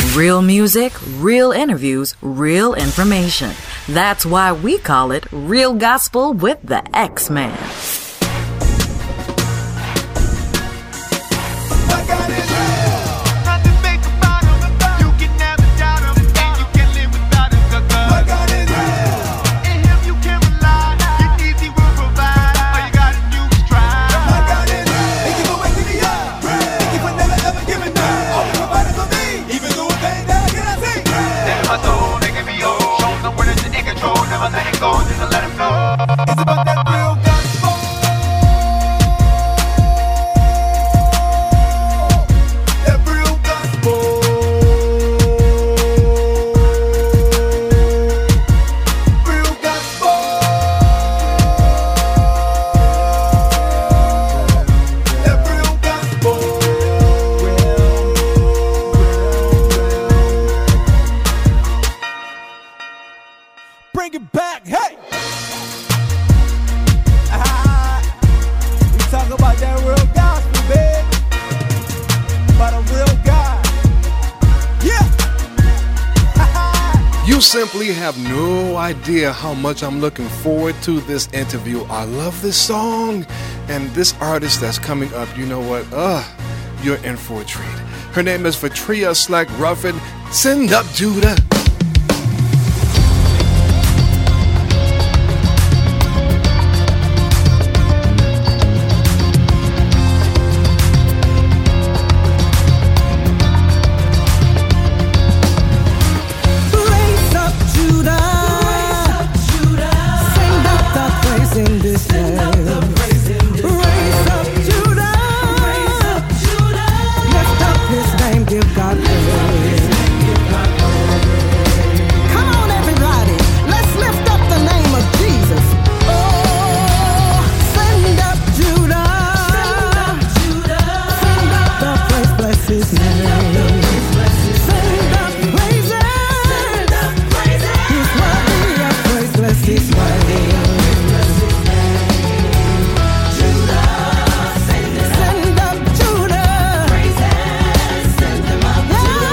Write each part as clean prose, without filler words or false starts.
Real music, real interviews, real information. That's why we call it Real Gospel with the X-Man. Bring it back, hey! We talk about that real gospel, baby. About a real God. Yeah! You simply have no idea how much I'm looking forward to this interview. I love this song. And this artist that's coming up, you know what? You're in for a treat. Her name is Fatria Slack Ruffin. Send up, Judah. Judah.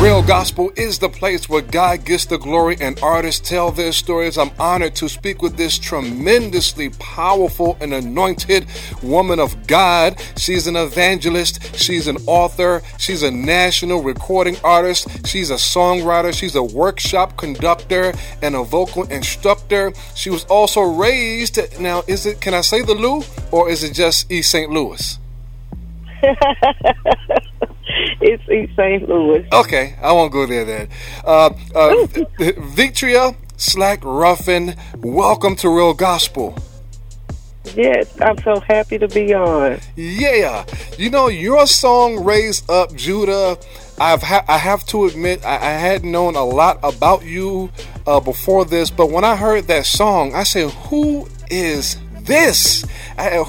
Real Gospel is the place where God gets the glory and artists tell their stories. I'm honored to speak with this tremendously powerful and anointed woman of God. She's an evangelist. She's an author. She's a national recording artist. She's a songwriter. She's a workshop conductor and a vocal instructor. She was also raised, now can I say the Lou, or is it just East St. Louis? It's East St. Louis. Okay, I won't go there then. Victria Slack Ruffin, welcome to Real Gospel. Yes, I'm so happy to be on. Yeah, you know, your song "Raise Up Judah," I have to admit, I had known a lot about you before this, but when I heard that song, I said, "Who is this?" As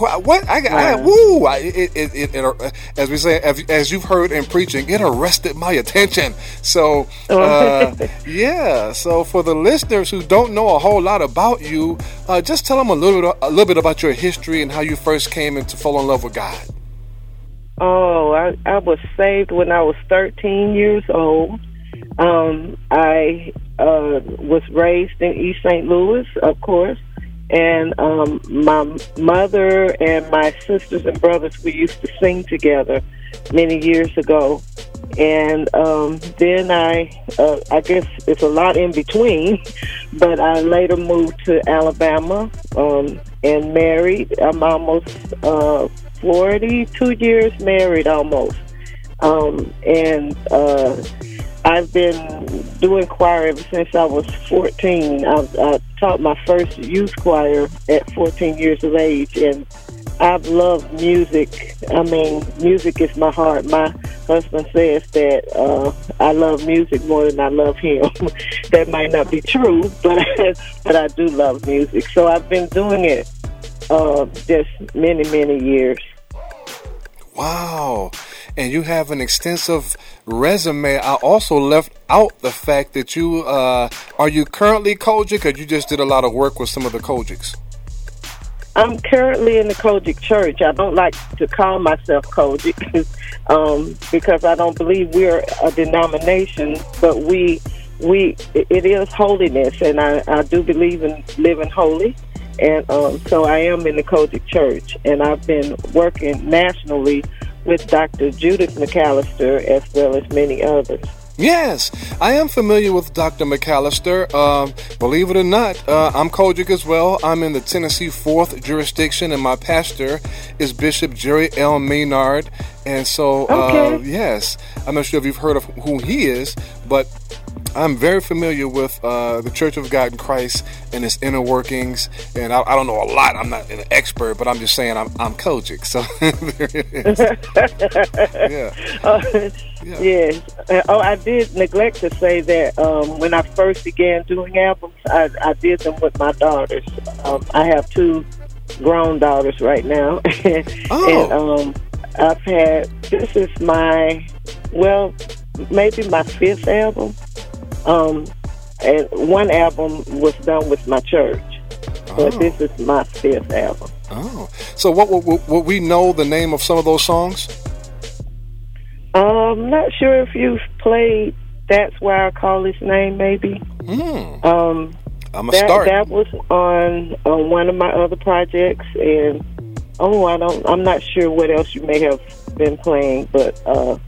we say, as you've heard in preaching, it arrested my attention. So, yeah. So for the listeners who don't know a whole lot about you, just tell them a little bit about your history and how you first came to fall in love with God. Oh, I was saved when I was 13 years old. I was raised in East St. Louis, of course. And my mother and my sisters and brothers, we used to sing together many years ago. And then I guess it's a lot in between, but I later moved to Alabama and married. I'm almost 42 years married almost. And I've been doing choir ever since I was 14. I taught my first youth choir at 14 years of age, and I've loved music. I mean, music is my heart. My husband says that I love music more than I love him. That might not be true, but I do love music. So I've been doing it just many, many years. Wow. And you have an extensive resume. I also left out the fact that you are you currently Kojic, or you just did a lot of work with some of the Kojics? I'm currently in the Kojic church. I don't like to call myself Kojic because I don't believe we're a denomination, but it is holiness, and I do believe in living holy. And so I am in the Kojic church, and I've been working nationally with Dr. Judith McAllister as well as many others. Yes, I am familiar with Dr. McAllister. Believe it or not, I'm Kojic as well. I'm in the Tennessee 4th jurisdiction, and my pastor is Bishop Jerry L. Maynard. And so, yes, I'm not sure if you've heard of who he is, but I'm very familiar with the Church of God in Christ and its inner workings. And I don't know a lot. I'm not an expert, but I'm just saying I'm Kojic. So there it is. Yeah. Yes. I did neglect to say that when I first began doing albums, I did them with my daughters. I have 2 grown daughters right now. And I've had, this is maybe my 5th album. And one album was done with my church, but this is my 5th album. Oh, so what will we know the name of some of those songs? I'm not sure if you've played That's Why I Call His Name, maybe. I'm a start. That was on one of my other projects, and I'm not sure what else you may have been playing, but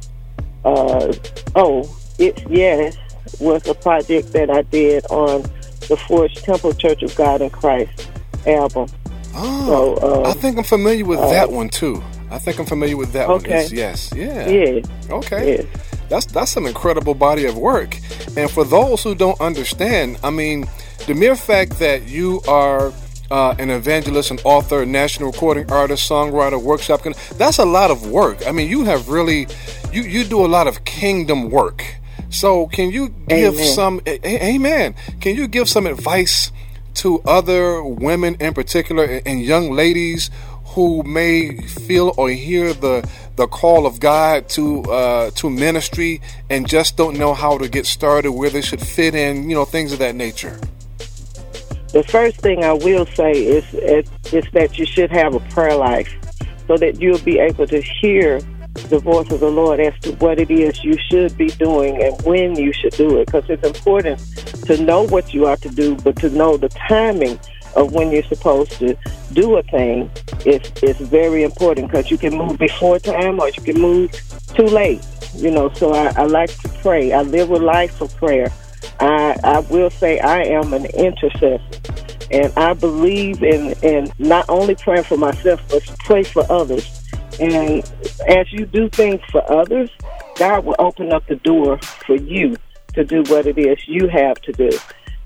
It's Yes was a project that I did on the Forge Temple Church of God in Christ album. I think I'm familiar with that one too. I think I'm familiar with that one. Yes. Yeah. Yeah. Okay. Yes. That's an incredible body of work. And for those who don't understand, I mean, the mere fact that you are an evangelist, an author, national recording artist, songwriter, workshop, that's a lot of work. I mean, you have really, you do a lot of kingdom work. So can you give amen. Can you give some advice to other women in particular and young ladies who may feel or hear the call of God to ministry and just don't know how to get started, where they should fit in, things of that nature? The first thing I will say is that you should have a prayer life so that you'll be able to hear the voice of the Lord as to what it is you should be doing and when you should do it, because it's important to know what you are to do, but to know the timing of when you're supposed to do a thing is very important, because you can move before time or you can move too late. So I like to pray. I live a life of prayer. I will say I am an intercessor, and I believe in not only praying for myself, but to pray for others. And as you do things for others, God will open up the door for you to do what it is you have to do.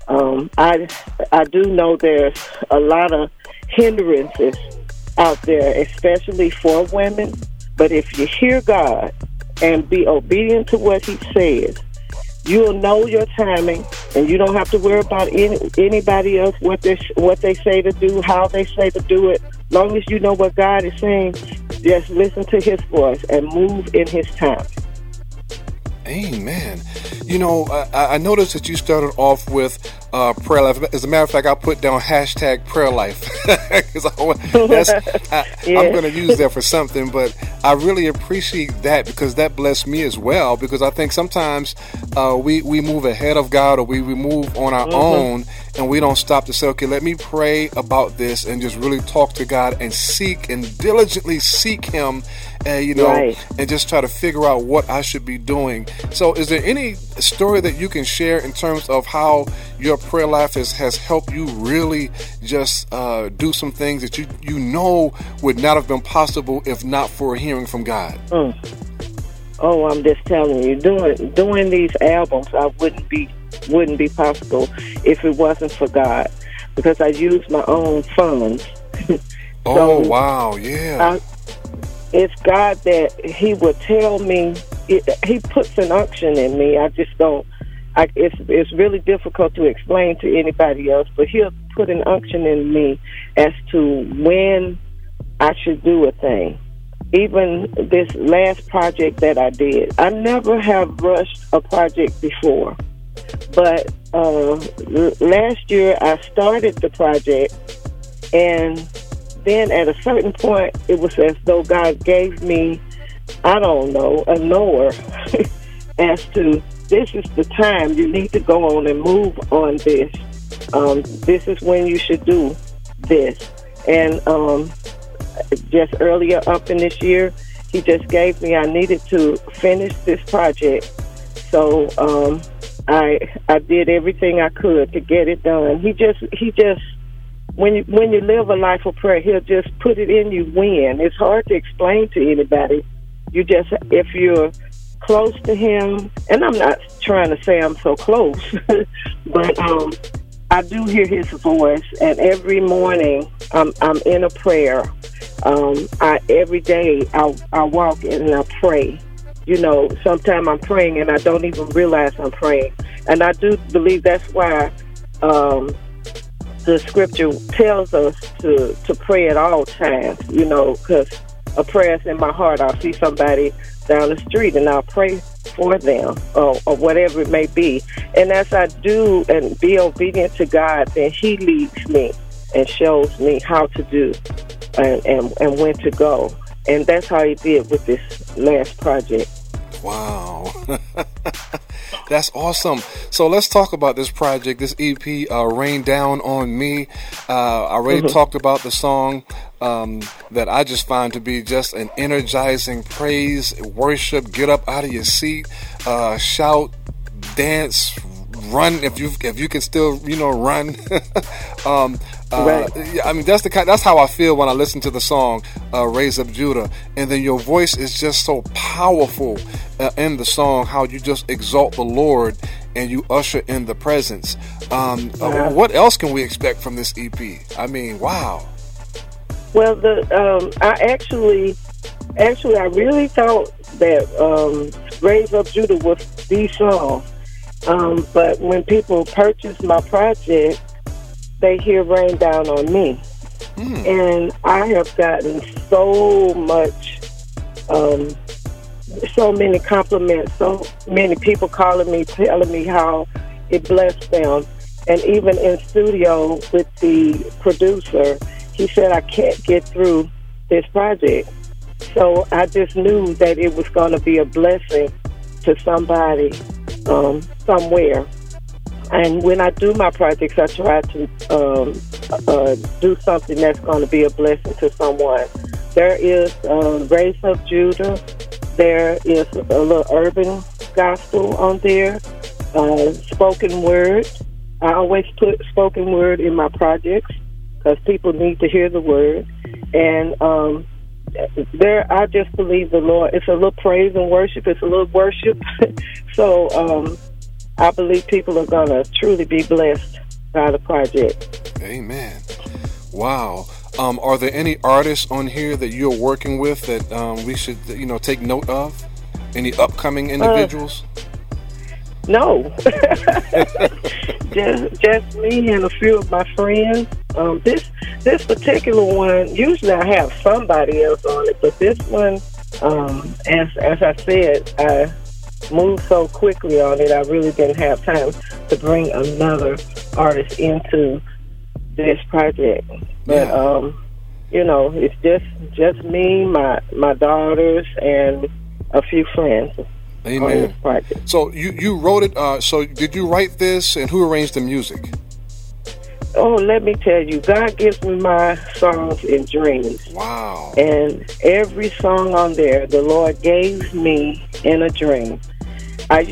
I do know there's a lot of hindrances out there, especially for women. But if you hear God and be obedient to what He says, you'll know your timing, and you don't have to worry about anybody else, what they say to do, how they say to do it. Long as you know what God is saying, just listen to His voice and move in His time. Amen. I noticed that you started off with prayer life. As a matter of fact, I put down hashtag prayer life. I'm going to use that for something, but I really appreciate that, because that blessed me as well, because I think sometimes we move ahead of God, or we move on our own, and we don't stop to say, okay, let me pray about this and just really talk to God and seek and diligently seek Him, right, and just try to figure out what I should be doing. So is there any story that you can share in terms of how your prayer life has helped you really just do some things that you know would not have been possible if not for hearing from God? Oh, I'm just telling you, doing these albums, I wouldn't be possible if it wasn't for God, because I use my own funds. Oh, wow, yeah. It's God that He would tell me. He puts an unction in me. I just don't. It's really difficult to explain to anybody else, but He'll put an unction in me as to when I should do a thing. Even this last project that I did, I never have rushed a project before. But last year I started the project, and then at a certain point, it was as though God gave me, I don't know, a knower as to, this is the time you need to go on and move on this. This is when you should do this. And just earlier up in this year, He just gave me, I needed to finish this project. So I did everything I could to get it done. He just when you live a life of prayer, He'll just put it in you when. It's hard to explain to anybody. If you're close to Him, and I'm not trying to say I'm so close, but I do hear His voice, and every morning I'm in a prayer. Every day I walk and I pray. Sometimes I'm praying and I don't even realize I'm praying. And I do believe that's why the scripture tells us to pray at all times, because a prayer is in my heart. I'll see somebody down the street and I'll pray for them or whatever it may be. And as I do and be obedient to God, then He leads me and shows me how to do and when to go. And that's how He did with this last project. Wow. That's awesome. So let's talk about this project, this EP, Rain Down on Me. I already talked about the song that I just find to be just an energizing praise, worship, get up out of your seat, shout, dance, run if you can still run. Right. I mean, that's how I feel when I listen to the song Raise Up Judah. And then your voice is just so powerful in the song, how you just exalt the Lord and you usher in the presence. What else can we expect from this EP? I mean, wow. Well, I really thought that Raise Up Judah was the song. But when people purchase my project, they hear Rain Down on Me. And I have gotten so much, so many compliments, so many people calling me, telling me how it blessed them. And even in studio with the producer, he said, I can't get through this project. So I just knew that it was going to be a blessing to somebody somewhere. And when I do my projects, I try to do something that's going to be a blessing to someone. There is Raise Up Judah. There is a little urban gospel on there, spoken word. I always put spoken word in my projects because people need to hear the word. And I just believe the Lord. It's a little praise and worship. It's a little worship. So I believe people are going to truly be blessed by the project. Amen. Wow. Are there any artists on here that you're working with that we should, take note of? Any upcoming individuals? No. just me and a few of my friends. This particular one, usually I have somebody else on it, but this one, as I said, I moved so quickly on it, I really didn't have time to bring another artist into this project. But it's just me, my daughters, and a few friends. Amen. On this project. So you wrote it. So did you write this, and who arranged the music? Oh, let me tell you, God gives me my songs in dreams. Wow. And every song on there, the Lord gave me in a dream. I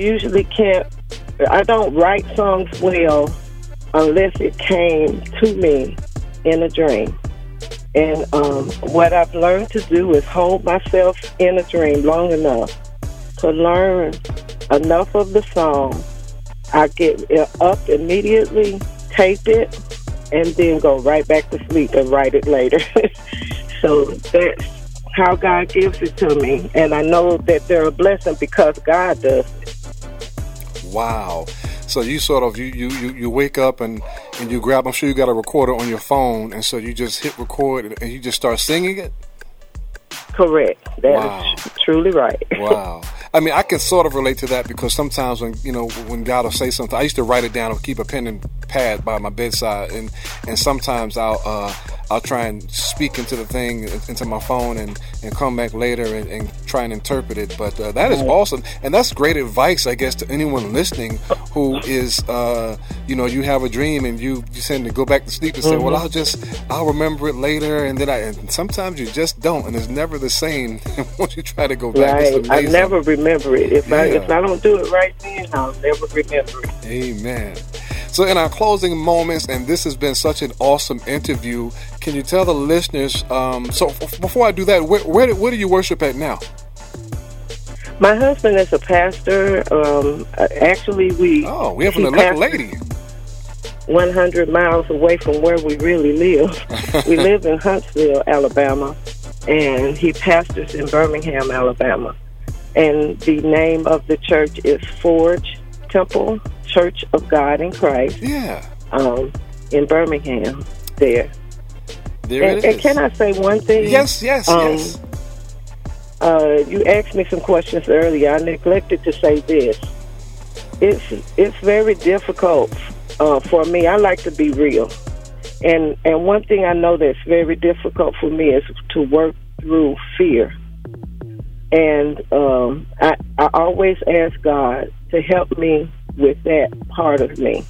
don't write songs well unless it came to me in a dream. And what I've learned to do is hold myself in a dream long enough to learn enough of the song. I get up immediately, tape it, and then go right back to sleep and write it later. So that's how God gives it to me. And I know that they're a blessing because God does it. Wow. So you sort of, you wake up and you grab, I'm sure you got a recorder on your phone, and so you just hit record and you just start singing it? Correct. That is truly right. Wow. I mean, I can sort of relate to that because sometimes when God will say something, I used to write it down or keep a pen and pad by my bedside, and sometimes I'll try and speak into the thing, into my phone, and come back later and try and interpret it. But that is awesome, and that's great advice, I guess, to anyone listening who is, you have a dream and you tend to go back to sleep and say, well, I'll remember it later, and then and sometimes you just don't, and it's never the same once you try to go back. Right, I never remember it. If I don't do it right then, I'll never remember it. Amen. So in our closing moments, and this has been such an awesome interview, can you tell the listeners, before I do that, where do you worship at now? My husband is a pastor. Actually, we have an elect lady. 100 miles away from where we really live. We live in Huntsville, Alabama, and he pastors in Birmingham, Alabama. And the name of the church is Forge Temple Church of God in Christ. Yeah. In Birmingham, there. There it is. And can I say one thing? Yes. You asked me some questions earlier. I neglected to say this. It's very difficult for me. I like to be real. And one thing I know that's very difficult for me is to work through fear. And I always ask God to help me with that part of me.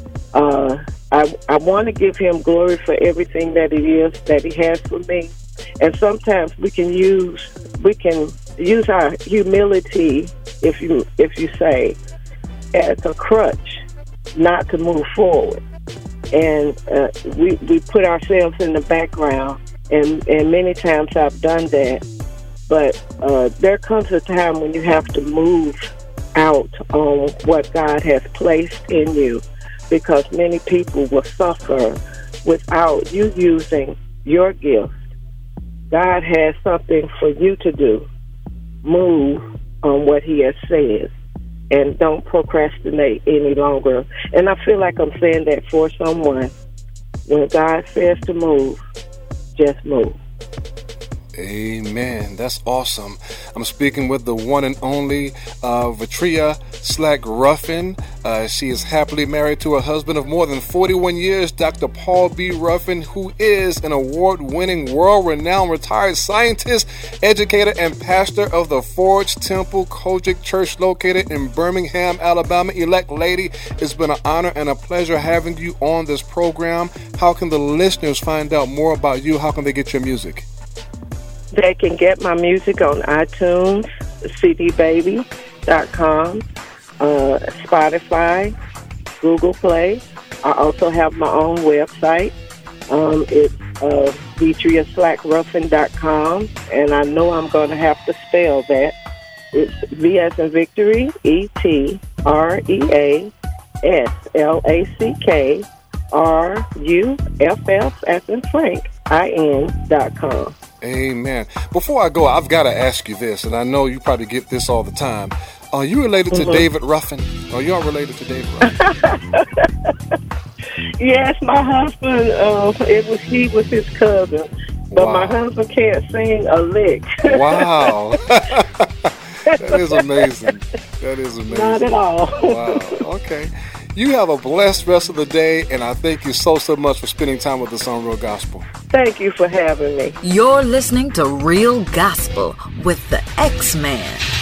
I want to give him glory for everything that it is that he has for me. And sometimes we can use our humility, if you say, as a crutch, not to move forward. And we put ourselves in the background, and many times I've done that. But there comes a time when you have to move out on what God has placed in you, because many people will suffer without you using your gift. God has something for you to do. Move on what he has said, and don't procrastinate any longer. And I feel like I'm saying that for someone. When God says to move, just move. Amen. That's awesome. I'm speaking with the one and only Vatria Slack Ruffin. She is happily married to a husband of more than 41 years, Dr. Paul B. Ruffin, who is an award-winning, world-renowned retired scientist, educator, and pastor of the Forge Temple Kojic Church located in Birmingham, Alabama. Elect lady, it's been an honor and a pleasure having you on this program. How can the listeners find out more about you? How can they get your music? They can get my music on iTunes, cdbaby.com, Spotify, Google Play. I also have my own website. It's VitriaSlackRuffin.com, and I know I'm going to have to spell that. It's V as in Victory, ETREASLACKRUFF as in Frank, IN.com. Amen. Before I go, I've got to ask you this, and I know you probably get this all the time. Are you related to David Ruffin? Are y'all related to David Ruffin? Yes, my husband, he was his cousin, but Wow. my husband can't sing a lick. Wow. That is amazing. That is amazing. Not at all. Wow. Okay. You have a blessed rest of the day, and I thank you so much for spending time with us on Real Gospel. Thank you for having me. You're listening to Real Gospel with the X-Man.